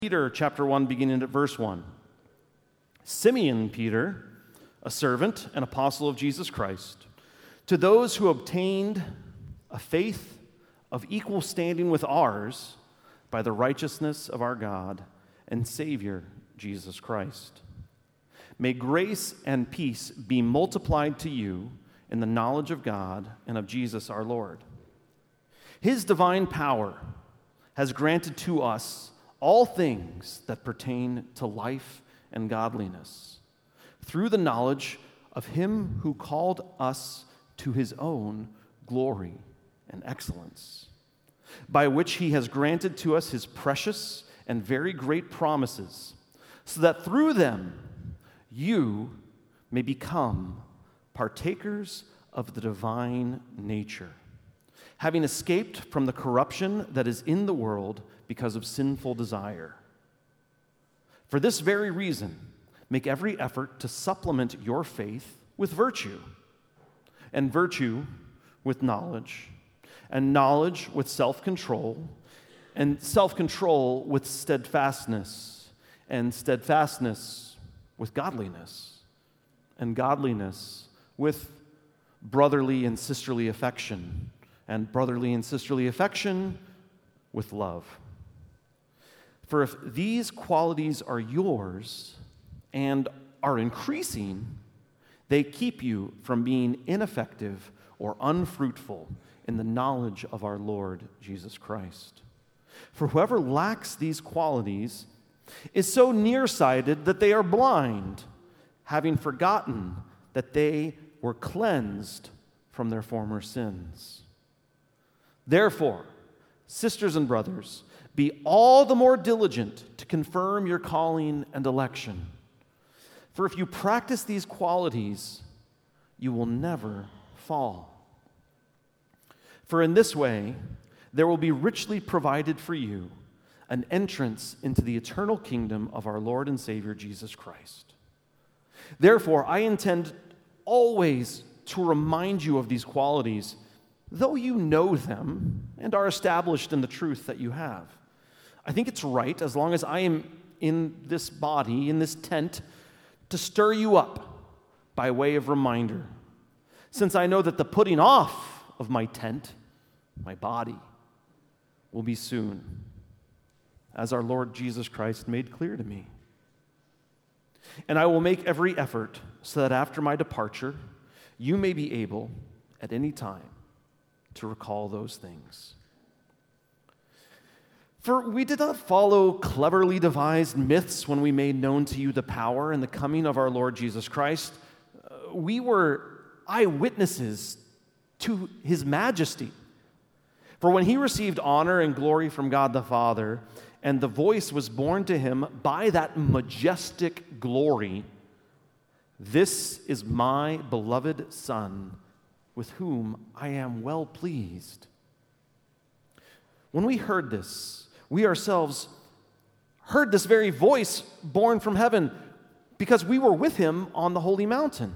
Peter chapter 1, beginning at verse 1. Simeon Peter, a servant and apostle of Jesus Christ, to those who obtained a faith of equal standing with ours by the righteousness of our God and Savior, Jesus Christ. May grace and peace be multiplied to you in the knowledge of God and of Jesus our Lord. His divine power has granted to us all things that pertain to life and godliness, through the knowledge of him who called us to his own glory and excellence, by which he has granted to us his precious and very great promises, so that through them you may become partakers of the divine nature, having escaped from the corruption that is in the world because of sinful desire. For this very reason, make every effort to supplement your faith with virtue, and virtue with knowledge, and knowledge with self-control, and self-control with steadfastness, and steadfastness with godliness, and godliness with brotherly and sisterly affection, and brotherly and sisterly affection with love. For if these qualities are yours and are increasing, they keep you from being ineffective or unfruitful in the knowledge of our Lord Jesus Christ. For whoever lacks these qualities is so nearsighted that they are blind, having forgotten that they were cleansed from their former sins. Therefore, sisters and brothers, be all the more diligent to confirm your calling and election. For if you practice these qualities, you will never fall. For in this way, there will be richly provided for you an entrance into the eternal kingdom of our Lord and Savior Jesus Christ. Therefore, I intend always to remind you of these qualities, though you know them and are established in the truth that you have. I think it's right, as long as I am in this body, in this tent, to stir you up by way of reminder, since I know that the putting off of my tent, my body, will be soon, as our Lord Jesus Christ made clear to me. And I will make every effort so that after my departure, you may be able, at any time, to recall those things. For we did not follow cleverly devised myths when we made known to you the power and the coming of our Lord Jesus Christ. We were eyewitnesses to his majesty. For when he received honor and glory from God the Father, and the voice was borne to him by that majestic glory, "This is my beloved Son, with whom I am well pleased." When we heard this, we ourselves heard this very voice born from heaven, because we were with him on the holy mountain.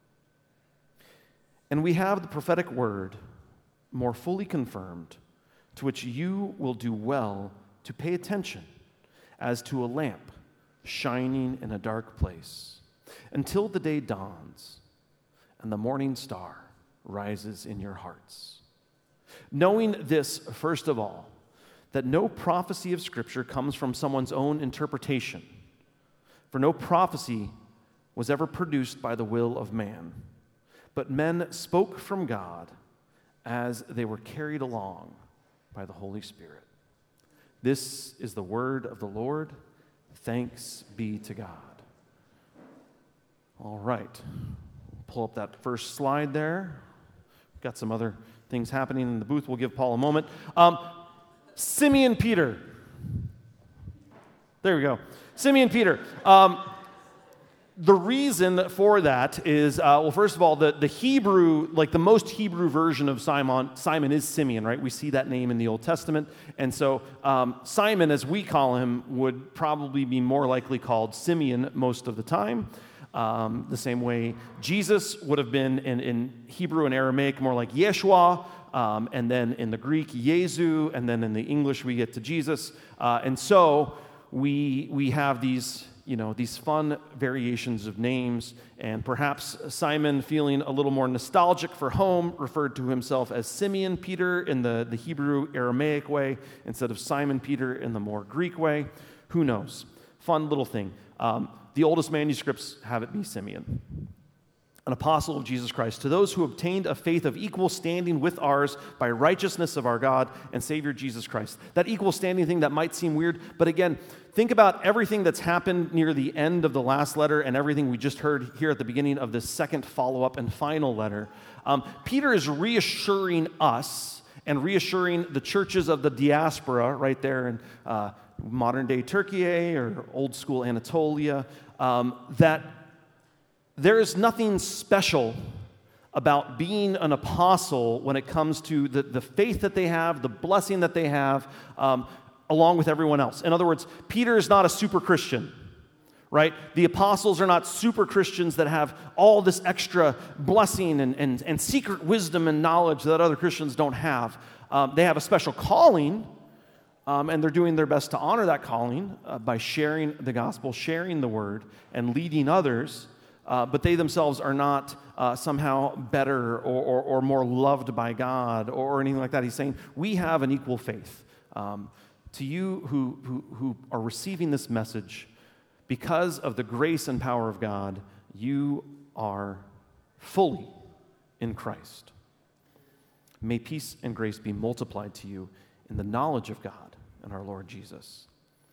And we have the prophetic word more fully confirmed, to which you will do well to pay attention as to a lamp shining in a dark place, until the day dawns and the morning star rises in your hearts. Knowing this, first of all, that no prophecy of Scripture comes from someone's own interpretation, for no prophecy was ever produced by the will of man, but men spoke from God as they were carried along by the Holy Spirit. This is the word of the Lord. Thanks be to God. All right. Pull up that first slide there. Got some other things happening in the booth. We'll give Paul a moment. Simeon Peter. There we go. Simeon Peter. The reason for that is, well, first of all, the Hebrew, like the most Hebrew version of Simon is Simeon, right? We see that name in the Old Testament. And so Simon, as we call him, would probably be more likely called Simeon most of the time. The same way Jesus would have been in Hebrew and Aramaic more like Yeshua, and then in the Greek, Yezu, and then in the English we get to Jesus. And so we have these fun variations of names, and perhaps Simon, feeling a little more nostalgic for home, referred to himself as Simeon Peter in the Hebrew Aramaic way instead of Simon Peter in the more Greek way. Who knows? Fun little thing. The oldest manuscripts have it be Simeon, an apostle of Jesus Christ, to those who obtained a faith of equal standing with ours by righteousness of our God and Savior Jesus Christ. That equal standing thing, that might seem weird, but again, think about everything that's happened near the end of the last letter and everything we just heard here at the beginning of this second follow-up and final letter. Peter is reassuring us and reassuring the churches of the diaspora right there in modern-day Turkey or old-school Anatolia, that there is nothing special about being an apostle when it comes to the faith that they have, the blessing that they have, along with everyone else. In other words, Peter is not a super Christian, right? The apostles are not super Christians that have all this extra blessing and secret wisdom and knowledge that other Christians don't have. They have a special calling, and they're doing their best to honor that calling by sharing the gospel, sharing the word, and leading others. But they themselves are not somehow better or more loved by God or anything like that. He's saying, we have an equal faith. To you who are receiving this message, because of the grace and power of God, you are fully in Christ. May peace and grace be multiplied to you in the knowledge of God and our Lord Jesus.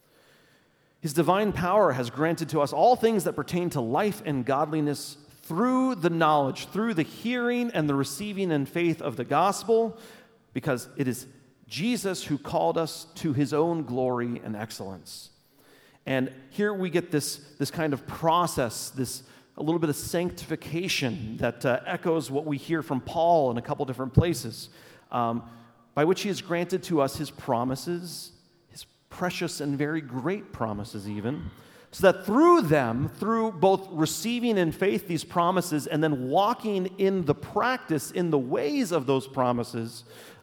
His divine power has granted to us all things that pertain to life and godliness through the knowledge, through the hearing and the receiving in faith of the gospel, because it is Jesus who called us to his own glory and excellence. And here we get this kind of process, a little bit of sanctification that echoes what we hear from Paul in a couple different places, by which he has granted to us his promises, precious and very great promises even, so that through them, through both receiving in faith these promises and then walking in the practice, in the ways of those promises,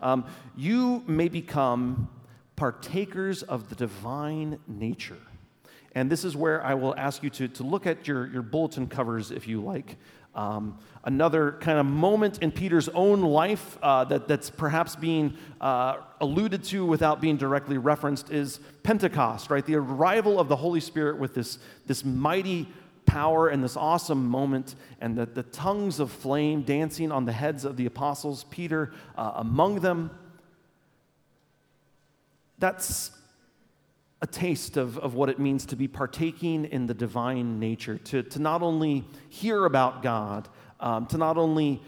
you may become partakers of the divine nature. And this is where I will ask you to look at your bulletin covers, if you like. Another kind of moment in Peter's own life that's perhaps being alluded to without being directly referenced is Pentecost, right? The arrival of the Holy Spirit with this mighty power and this awesome moment, and the tongues of flame dancing on the heads of the apostles, Peter among them. That's a taste of what it means to be partaking in the divine nature, to not only hear about God, to not only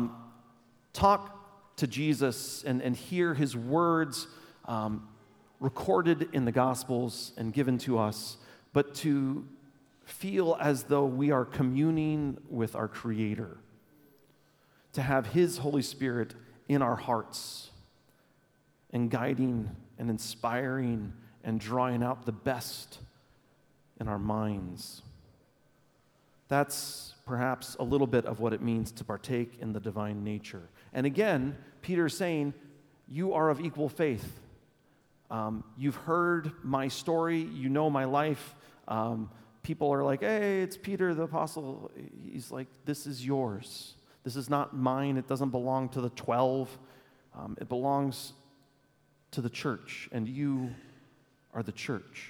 talk to Jesus and hear his words recorded in the Gospels and given to us, but to feel as though we are communing with our Creator, to have his Holy Spirit in our hearts and guiding and inspiring and drawing out the best in our minds. That's perhaps a little bit of what it means to partake in the divine nature. And again, Peter's saying, you are of equal faith. You've heard my story. You know my life. People are like, hey, it's Peter the apostle. He's like, this is yours. This is not mine. It doesn't belong to the 12. It belongs to the church, and you are the church.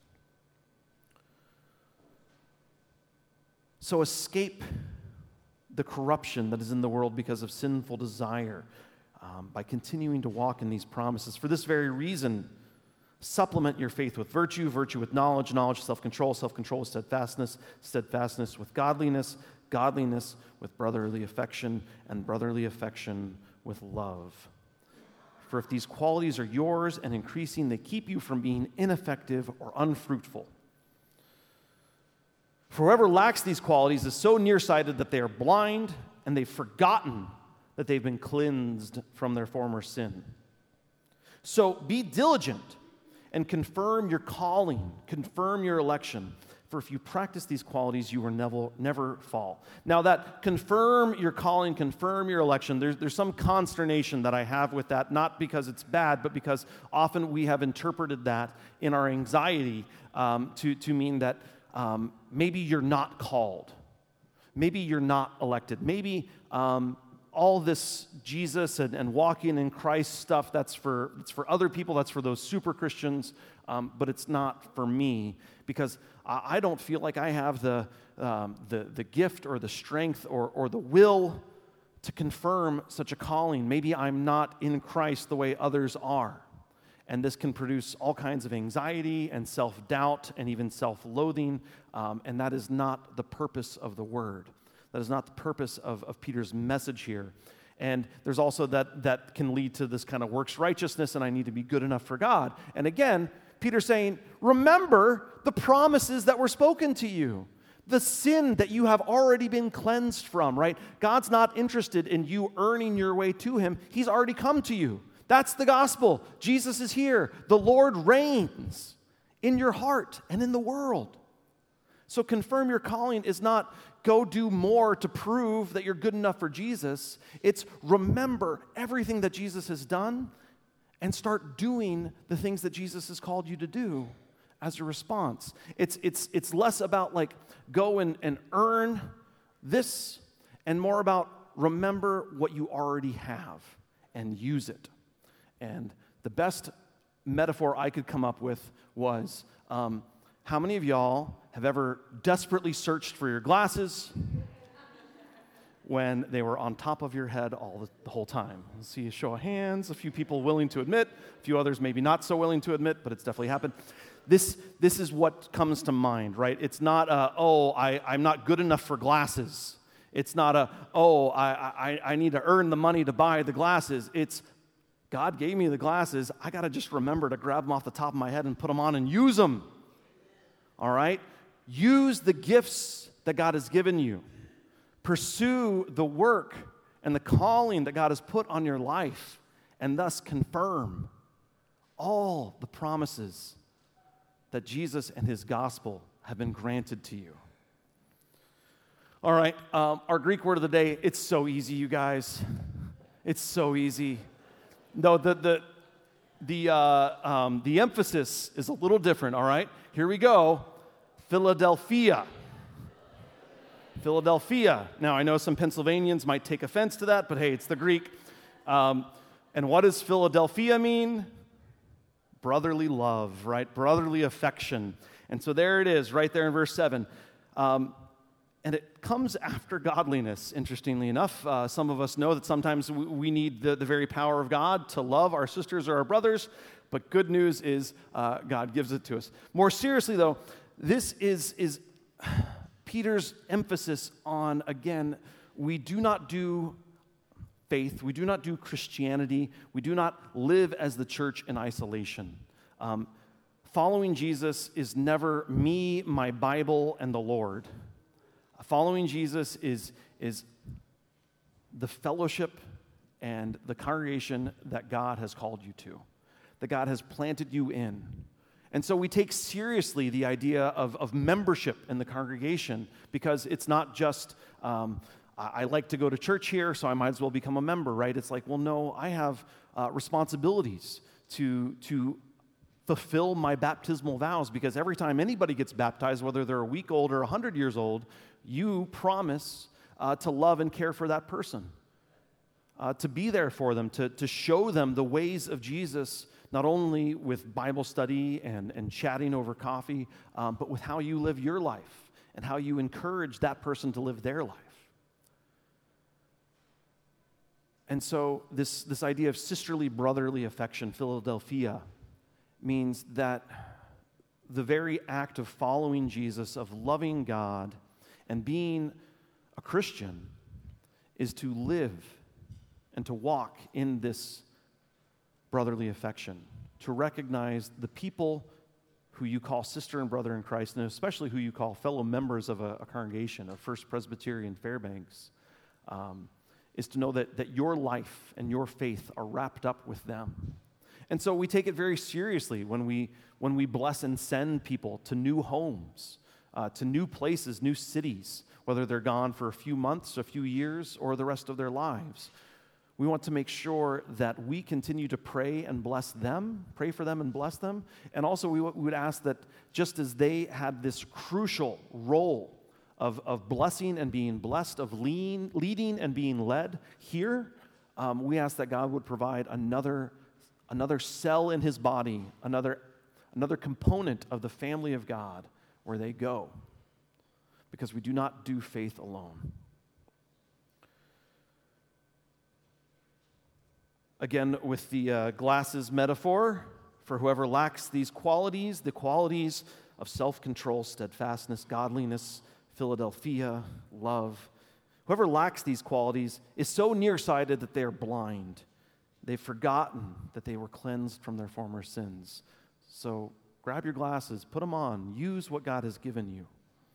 So escape the corruption that is in the world because of sinful desire by continuing to walk in these promises. For this very reason, supplement your faith with virtue, virtue with knowledge, knowledge, self-control, self-control with steadfastness, steadfastness with godliness, godliness with brotherly affection, and brotherly affection with love. For if these qualities are yours and increasing, they keep you from being ineffective or unfruitful. For whoever lacks these qualities is so nearsighted that they are blind, and they've forgotten that they've been cleansed from their former sin. So be diligent and confirm your calling, confirm your election. For if you practice these qualities, you will never fall. Now that confirm your calling, confirm your election, there's some consternation that I have with that, not because it's bad, but because often we have interpreted that in our anxiety to mean that maybe you're not called. Maybe you're not elected. Maybe all this Jesus and walking in Christ stuff, it's for other people, that's for those super Christians, but it's not for me, because I don't feel like I have the gift or the strength or the will to confirm such a calling. Maybe I'm not in Christ the way others are. And this can produce all kinds of anxiety and self-doubt and even self-loathing, and that is not the purpose of the word. That is not the purpose of Peter's message here. And there's also that can lead to this kind of works righteousness, and I need to be good enough for God. And again, Peter's saying, remember the promises that were spoken to you, the sin that you have already been cleansed from, right? God's not interested in you earning your way to him. He's already come to you. That's the gospel. Jesus is here. The Lord reigns in your heart and in the world. So confirm your calling is not go do more to prove that you're good enough for Jesus. It's remember everything that Jesus has done and start doing the things that Jesus has called you to do as a response. It's less about like go and earn this and more about remember what you already have and use it. And the best metaphor I could come up with was, how many of y'all have ever desperately searched for your glasses when they were on top of your head the whole time? Let's see a show of hands, a few people willing to admit, a few others maybe not so willing to admit, but it's definitely happened. This is what comes to mind, right? It's not I'm not good enough for glasses. It's not I need to earn the money to buy the glasses. It's God gave me the glasses. I got to just remember to grab them off the top of my head and put them on and use them. All right? Use the gifts that God has given you. Pursue the work and the calling that God has put on your life, and thus confirm all the promises that Jesus and his gospel have been granted to you. All right, our Greek word of the day, it's so easy, you guys. It's so easy. No, the emphasis is a little different, all right? Here we go. Philadelphia. Philadelphia. Now, I know some Pennsylvanians might take offense to that, but hey, it's the Greek. And what does Philadelphia mean? Brotherly love, right? Brotherly affection. And so there it is, right there in verse 7. And it comes after godliness, interestingly enough. Some of us know that sometimes we need the very power of God to love our sisters or our brothers, but good news is God gives it to us. More seriously, though, this is Peter's emphasis on, again, we do not do faith, we do not do Christianity, we do not live as the church in isolation. Following Jesus is never me, my Bible, and the Lord. Following Jesus is the fellowship and the congregation that God has called you to, that God has planted you in. And so we take seriously the idea of membership in the congregation, because it's not just, I like to go to church here, so I might as well become a member, right? It's like, well, no, I have responsibilities to fulfill my baptismal vows, because every time anybody gets baptized, whether they're a week old or 100 years old, you promise to love and care for that person, to be there for them, to show them the ways of Jesus, not only with Bible study and chatting over coffee, but with how you live your life and how you encourage that person to live their life. And so this idea of sisterly, brotherly affection, Philadelphia, means that the very act of following Jesus, of loving God, and being a Christian is to live and to walk in this brotherly affection, to recognize the people who you call sister and brother in Christ, and especially who you call fellow members of a congregation, of First Presbyterian Fairbanks, is to know that your life and your faith are wrapped up with them. And so we take it very seriously when we bless and send people to new homes, to new places, new cities, whether they're gone for a few months, a few years, or the rest of their lives. We want to make sure that we continue to pray and bless them, pray for them and bless them. And also we would ask that just as they had this crucial role of blessing and being blessed, of leading and being led here, we ask that God would provide another cell in his body, another component of the family of God where they go. Because we do not do faith alone. Again, with the glasses metaphor, for whoever lacks these qualities, the qualities of self-control, steadfastness, godliness, Philadelphia, love, whoever lacks these qualities is so nearsighted that they are blind. They've forgotten that they were cleansed from their former sins. So grab your glasses, put them on, use what God has given you.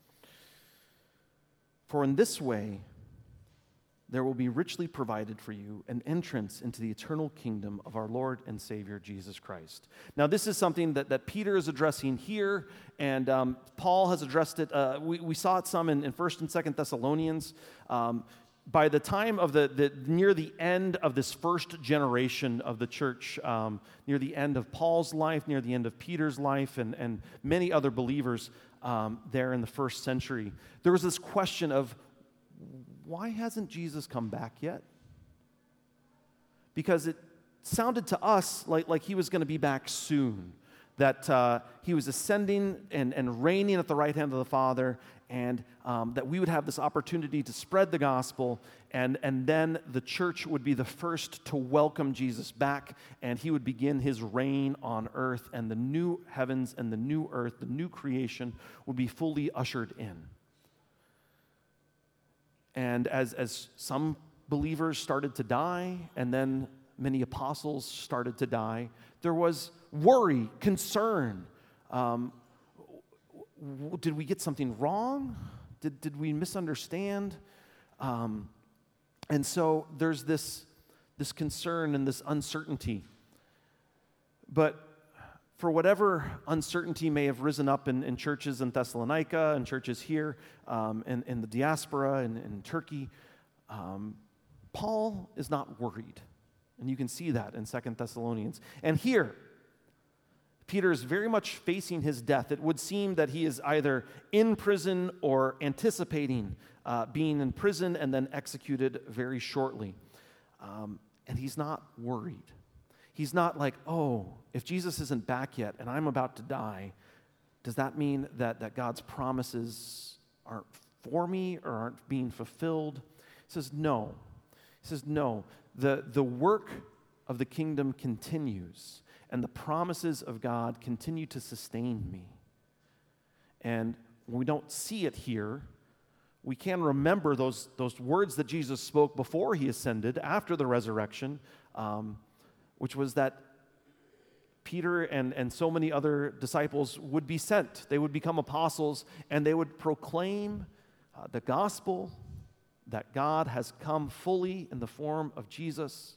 For in this way, there will be richly provided for you an entrance into the eternal kingdom of our Lord and Savior, Jesus Christ. Now, this is something that Peter is addressing here, and Paul has addressed it. We saw it some in 1st and 2nd Thessalonians. By the time of near the end of this first generation of the church, near the end of Paul's life, near the end of Peter's life, and many other believers there in the first century, there was this question of, why hasn't Jesus come back yet? Because it sounded to us like he was going to be back soon, that he was ascending and reigning at the right hand of the Father, and that we would have this opportunity to spread the gospel, and then the church would be the first to welcome Jesus back, and he would begin his reign on earth, and the new heavens and the new earth, the new creation, would be fully ushered in. And as some believers started to die, and then many apostles started to die, there was worry, concern. Did we get something wrong? Did we misunderstand? And so there's this concern and this uncertainty. But for whatever uncertainty may have risen up in churches in Thessalonica and churches here in the diaspora and in Turkey, Paul is not worried. And you can see that in 2 Thessalonians. And here, Peter is very much facing his death. It would seem that he is either in prison or anticipating being in prison and then executed very shortly. And he's not worried. He's not like, oh, if Jesus isn't back yet and I'm about to die, does that mean that God's promises aren't for me or aren't being fulfilled? He says, no. He says, no. The work of the kingdom continues, and the promises of God continue to sustain me. And when we don't see it here, we can remember those words that Jesus spoke before he ascended, after the resurrection, which was that Peter and so many other disciples would be sent. They would become apostles, and they would proclaim the gospel that God has come fully in the form of Jesus,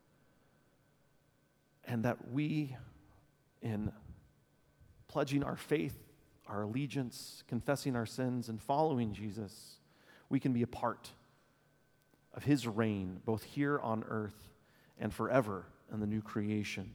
and that we, in pledging our faith, our allegiance, confessing our sins, and following Jesus, we can be a part of his reign, both here on earth and forever in the new creation.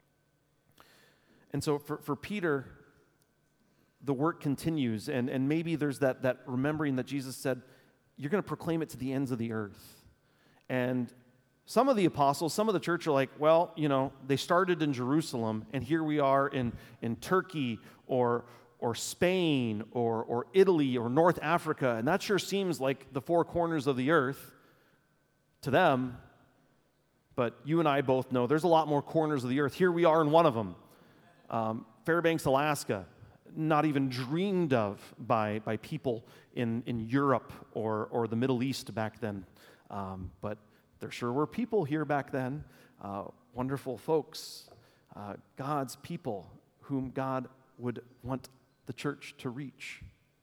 And so for Peter, the work continues, and maybe there's that remembering that Jesus said, you're going to proclaim it to the ends of the earth. And some of the apostles, some of the church are like, well, they started in Jerusalem, and here we are in Turkey or Spain or Italy or North Africa, and that sure seems like the four corners of the earth to them. But you and I both know there's a lot more corners of the earth. Here we are in one of them. Fairbanks, Alaska, not even dreamed of by people in Europe or the Middle East back then. But there sure were people here back then, wonderful folks, God's people whom God would want the church to reach.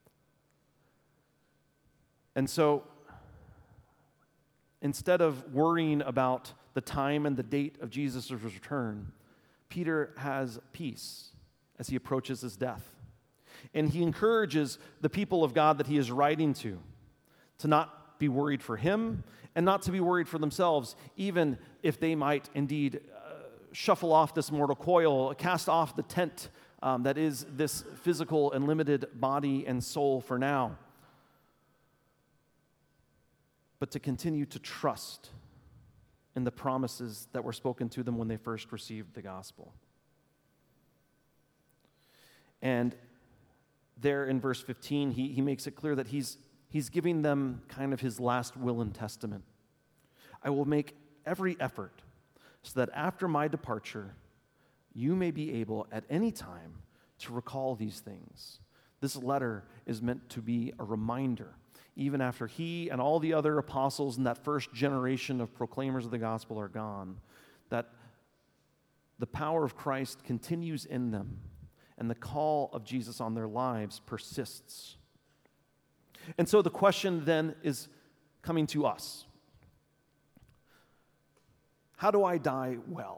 And so, instead of worrying about the time and the date of Jesus' return, Peter has peace as he approaches his death. And he encourages the people of God that he is writing to not be worried for him and not to be worried for themselves, even if they might indeed shuffle off this mortal coil, cast off the tent that is this physical and limited body and soul for now. But to continue to trust in the promises that were spoken to them when they first received the gospel. And there in verse 15, he makes it clear that he's giving them kind of his last will and testament. I will make every effort so that after my departure, you may be able at any time to recall these things. This letter is meant to be a reminder, even after he and all the other apostles in that first generation of proclaimers of the gospel are gone, that the power of Christ continues in them and the call of Jesus on their lives persists. And so the question then is coming to us. How do I die well?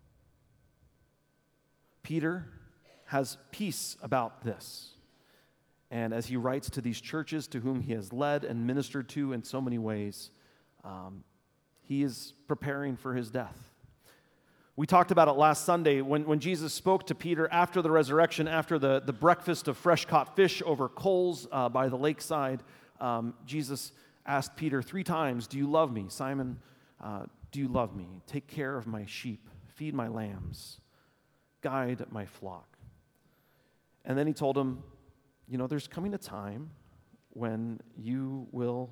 Peter has peace about this. And as he writes to these churches to whom he has led and ministered to in so many ways, he is preparing for his death. We talked about it last Sunday when Jesus spoke to Peter after the resurrection, after the breakfast of fresh caught fish over coals by the lakeside. Jesus asked Peter 3 times, "Do you love me? Simon, do you love me? Take care of my sheep, feed my lambs, guide my flock." And then he told him, there's coming a time when you will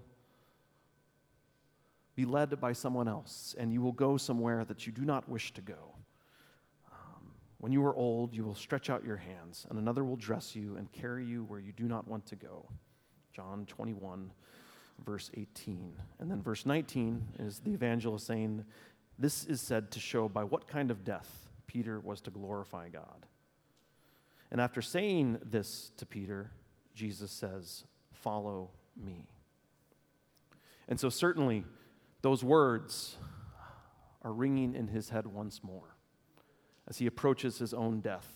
be led by someone else, and you will go somewhere that you do not wish to go. When you are old, you will stretch out your hands, and another will dress you and carry you where you do not want to go. John 21, verse 18. And then verse 19 is the evangelist saying, this is said to show by what kind of death Peter was to glorify God. And after saying this to Peter, Jesus says, "Follow me." And so certainly, those words are ringing in his head once more as he approaches his own death.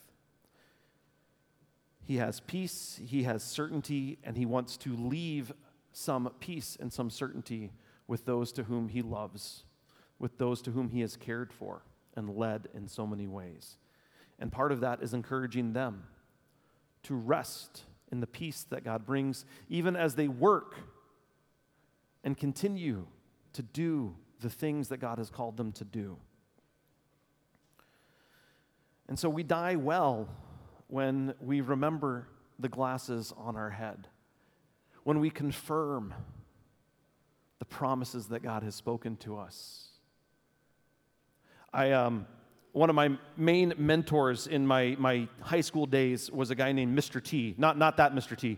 He has peace, he has certainty, and he wants to leave some peace and some certainty with those to whom he loves, with those to whom he has cared for and led in so many ways. And part of that is encouraging them to rest in the peace that God brings, even as they work and continue to do the things that God has called them to do. And so we die well when we remember the glasses on our head, when we confirm the promises that God has spoken to us. One of my main mentors in my high school days was a guy named Mr. T. Not that Mr. T.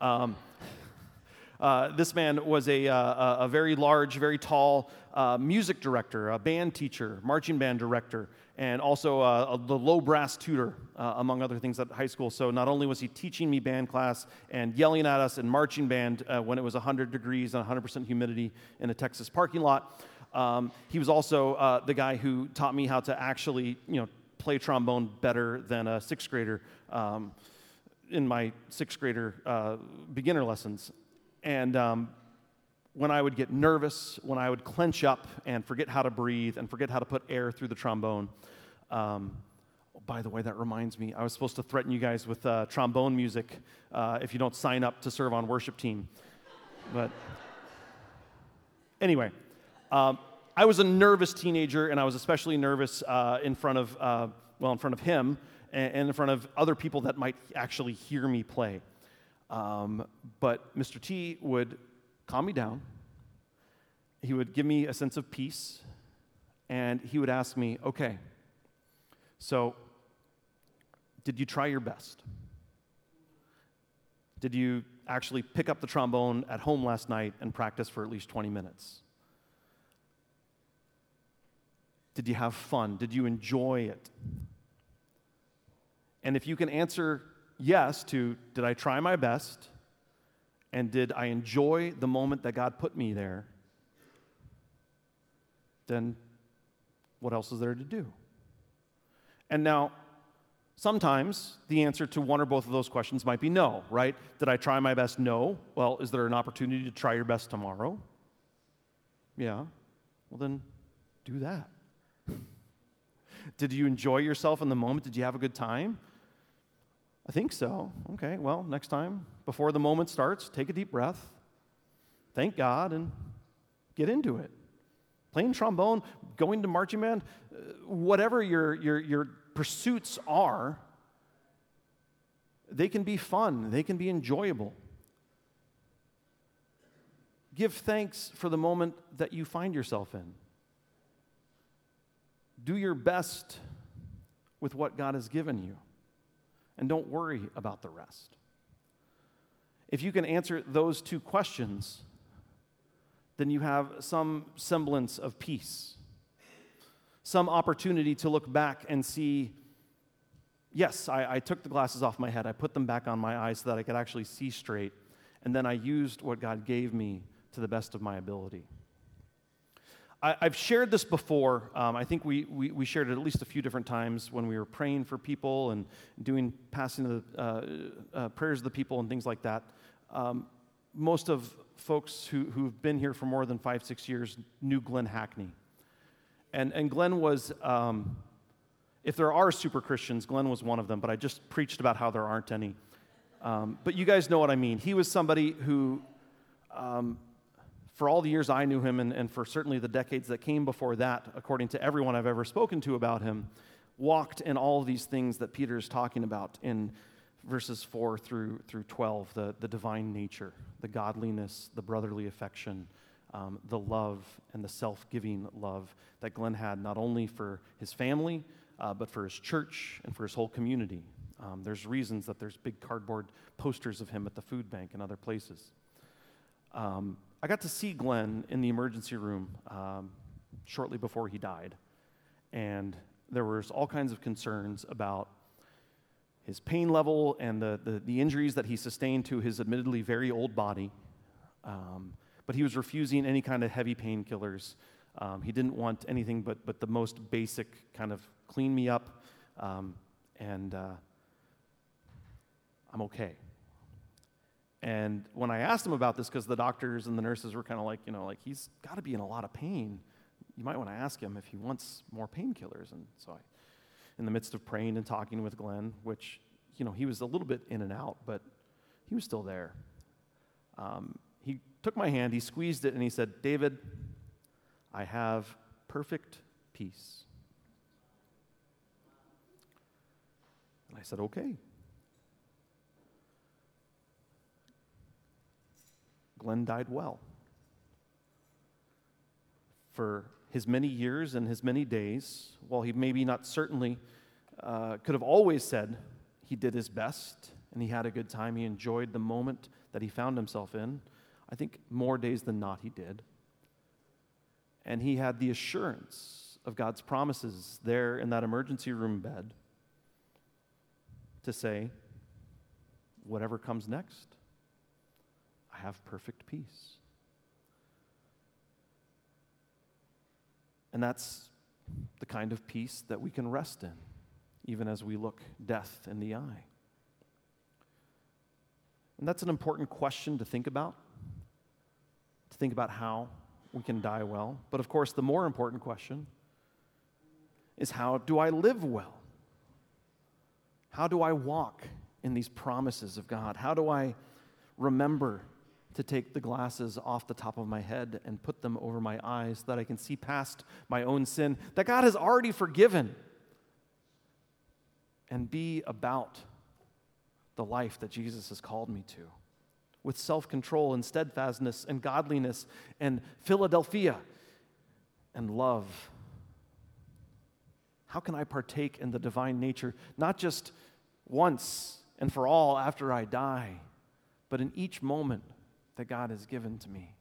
This man was a very large, very tall music director, a band teacher, marching band director, and also the low brass tutor, among other things at high school. So not only was he teaching me band class and yelling at us in marching band when it was 100 degrees and 100% humidity in a Texas parking lot, he was also the guy who taught me how to actually, play trombone better than a sixth grader in my sixth grader beginner lessons. And when I would get nervous, when I would clench up and forget how to breathe and forget how to put air through the trombone, by the way, that reminds me, I was supposed to threaten you guys with trombone music if you don't sign up to serve on worship team. But anyway, I was a nervous teenager, and I was especially nervous in front of him and in front of other people that might actually hear me play. But Mr. T would calm me down. He would give me a sense of peace, and he would ask me, "Okay, so did you try your best? Did you actually pick up the trombone at home last night and practice for at least 20 minutes? Did you have fun? Did you enjoy it? And if you can answer yes to, did I try my best? And did I enjoy the moment that God put me there? Then what else is there to do?" And now, Sometimes the answer to one or both of those questions might be no, right? Did I try my best? No. Well, is there an opportunity to try your best tomorrow? Yeah. Well, then do that. Did you enjoy yourself in the moment? Did you have a good time? I think so. Okay, well, next time, before the moment starts, take a deep breath, thank God, and get into it. Playing trombone, going to marching band, whatever your pursuits are, they can be fun, they can be enjoyable. Give thanks for the moment that you find yourself in. Do your best with what God has given you, and don't worry about the rest. If you can answer those two questions, then you have some semblance of peace, some opportunity to look back and see, yes, I took the glasses off my head, I put them back on my eyes so that I could actually see straight, and then I used what God gave me to the best of my ability. I've shared this before. I think we shared it at least a few different times when we were praying for people and passing the prayers of the people and things like that. Most of folks who've been here for more than 5-6 years knew Glenn Hackney. And Glenn was, if there are super Christians, Glenn was one of them, but I just preached about how there aren't any. But you guys know what I mean. He was somebody who, for all the years I knew him, and for certainly the decades that came before that, according to everyone I've ever spoken to about him, walked in all of these things that Peter is talking about in verses 4 through 12, the divine nature, the godliness, the brotherly affection, the love, and the self-giving love that Glenn had not only for his family, but for his church and for his whole community. There's reasons that there's big cardboard posters of him at the food bank and other places. I got to see Glenn in the emergency room shortly before he died, and there was all kinds of concerns about his pain level and the injuries that he sustained to his admittedly very old body, but he was refusing any kind of heavy painkillers. He didn't want anything but the most basic kind of clean me up, and I'm okay. And when I asked him about this, because the doctors and the nurses were kind of like, he's got to be in a lot of pain. You might want to ask him if he wants more painkillers. And so I, in the midst of praying and talking with Glenn, which, he was a little bit in and out, but he was still there. He took my hand, he squeezed it, and he said, "David, I have perfect peace." And I said, "Okay." Glenn died well. For his many years and his many days, while he maybe not certainly could have always said he did his best and he had a good time, he enjoyed the moment that he found himself in, I think more days than not he did. And he had the assurance of God's promises there in that emergency room bed to say, whatever comes next, I have perfect peace. And that's the kind of peace that we can rest in, even as we look death in the eye. And that's an important question to think about how we can die well. But of course, the more important question is, how do I live well? How do I walk in these promises of God? How do I remember to take the glasses off the top of my head and put them over my eyes so that I can see past my own sin that God has already forgiven, and be about the life that Jesus has called me to, with self-control and steadfastness and godliness and Philadelphia and love? How can I partake in the divine nature, not just once and for all after I die, but in each moment that God has given to me?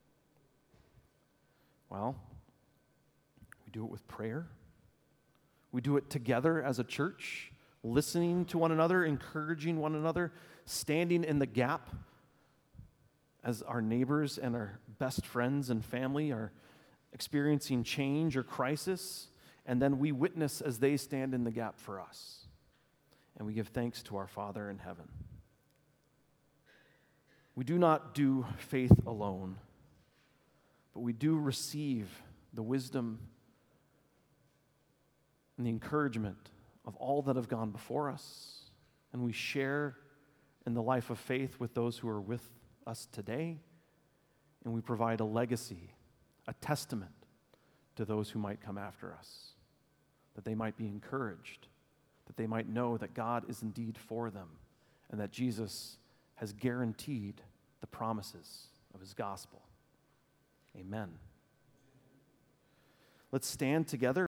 Well, we do it with prayer. We do it together as a church, listening to one another, encouraging one another, standing in the gap as our neighbors and our best friends and family are experiencing change or crisis, and then we witness as they stand in the gap for us. and we give thanks to our Father in heaven. We do not do faith alone, but we do receive the wisdom and the encouragement of all that have gone before us, and we share in the life of faith with those who are with us today, and we provide a legacy, a testament to those who might come after us, that they might be encouraged, that they might know that God is indeed for them, and that Jesus has guaranteed the promises of his gospel. Amen. Let's stand together.